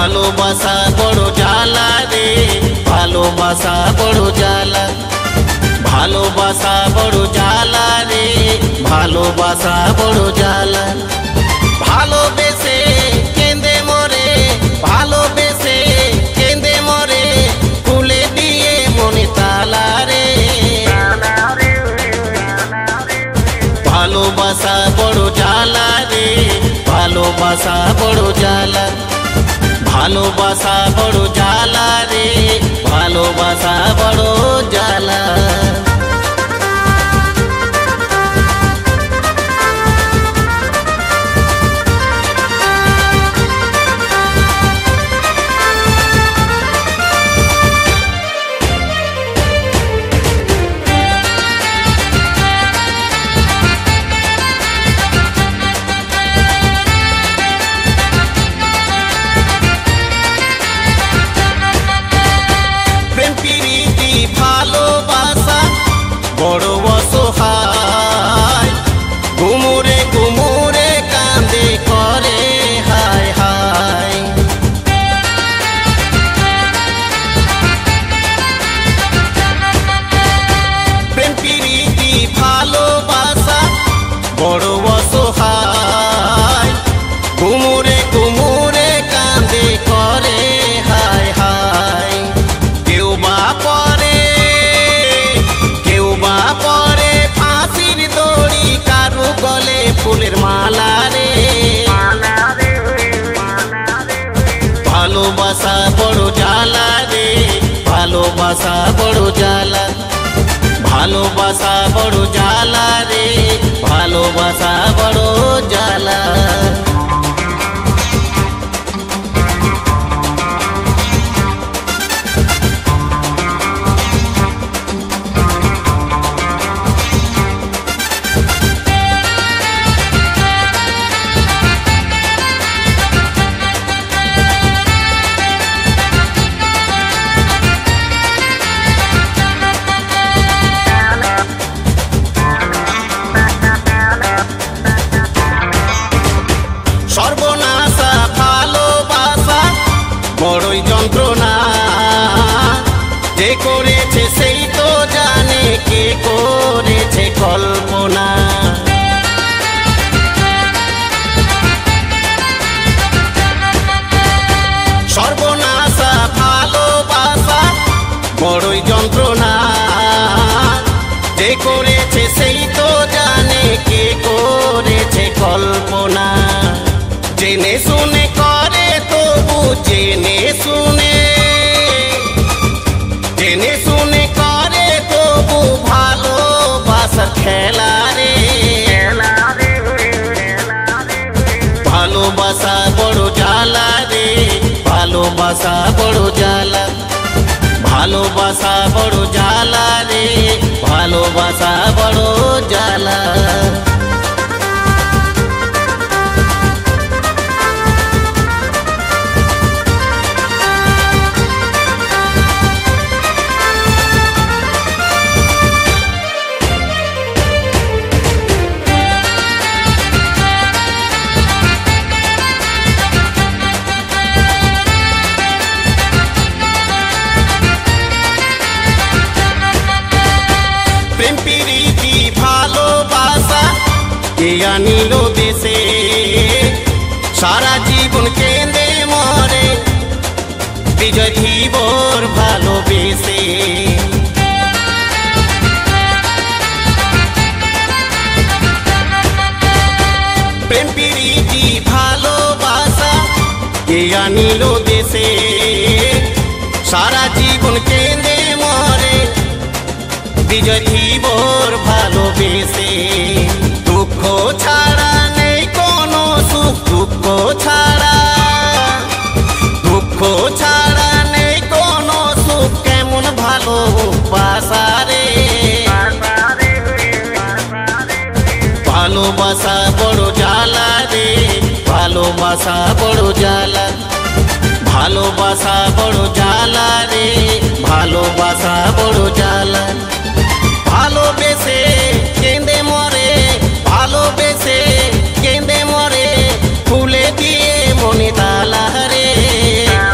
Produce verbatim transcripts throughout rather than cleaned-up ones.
ভালোবাসা বড় জ্বালা রে, ভালোবাসা বড় জ্বালা, ভালোবাসা বড় জ্বালা রে, ভালোবাসা বড় জ্বালা। ভালোবেসে কেঁদে মরে, ভালোবেসে কেঁদে মরে, খুলে দিয়ে মনে তালা রে। ভালোবাসা বড় জ্বালা রে, ভালোবাসা বড় জ্বালা, ভালোবাসা বড় জ্বালা রে, ভালোবাসা বড় জ্বালা। ভালোবাসা বড় অসহায়, ঘুমুরে ঘুমুরে কাঁদে করে হায় হায়। প্রেম প্রীতি ভালোবাসা বড় অসহায়, ঘুমুরে ঘুমুরে কাঁদে করে হায় হায়। কেউ বা পরে, কেউ বা পরে ফাঁসির দড়ি, কারু গলে ফুলের মালা রে। ভালোবাসা বড় জ্বালা রে, ভালোবাসা বড় জ্বালা, ভালোবাসা বড় জ্বালা রে, ভালোবাসা বড় জ্বালা। সর্বনাশা ভালোবাসা বড়ই যন্ত্রণা, যে করেছে সেই তো জানে, কে করেছে কল্পনা। সর্বনাশা ভালোবাসা বড়ই যন্ত্রণা, যে করেছে সেই তো জানে, কে করেছে কল্পনা। জেনে শুনে করে তবু জেনে শুনে, জেনে শুনে করে তবু ভালোবাসার খেলা রে। ভালোবাসা বড় জ্বালা রে, ভালোবাসা বড় জ্বালা, ভালোবাসা বড় জ্বালা রে, ভালোবাসা বড় জ্বালা। প্রেম প্রীতি ভালোবাসা কে আনিল দেশে, সারা জীবন কেঁদে মরে, বিজয় ধীবর ভালোবেসে। প্রেম প্রীতি ভালোবাসা কে আনিল দেশে, সারা জীবন কেঁদে মরে, বিজয় ধীবর ভালোবেসে। দুঃখ ছাড়া নেই কোনো সুখ, দুঃখ ছাড়া, দুঃখ ছাড়া নেই কোনো সুখ, কেমন ভালোবাসা রে। ভালোবাসা বড় জ্বালা রে, ভালোবাসা বড় জ্বালা, ভালোবাসা বড় জ্বালা রে, ভালোবাসা বড় জ্বালা। ভালোবেসে কেঁদে মরে, ভালোবেসে কেঁদে মরে, খুলে দিয়ে মনে তালা রে।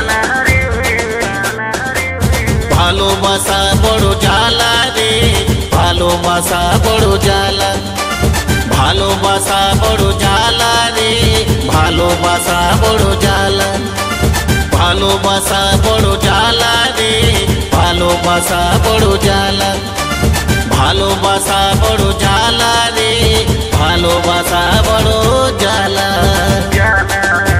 ভালোবাসা বড় জ্বালা ভালোবাসা বড় জ্বালা রে ভালোবাসা বড় জ্বালা ভালোবাসা বড় জ্বালা রে ভালোবাসা বড় জ্বালা ভালোবাসা বড় জ্বালা রে ভালোবাসা বড় জ্বালা।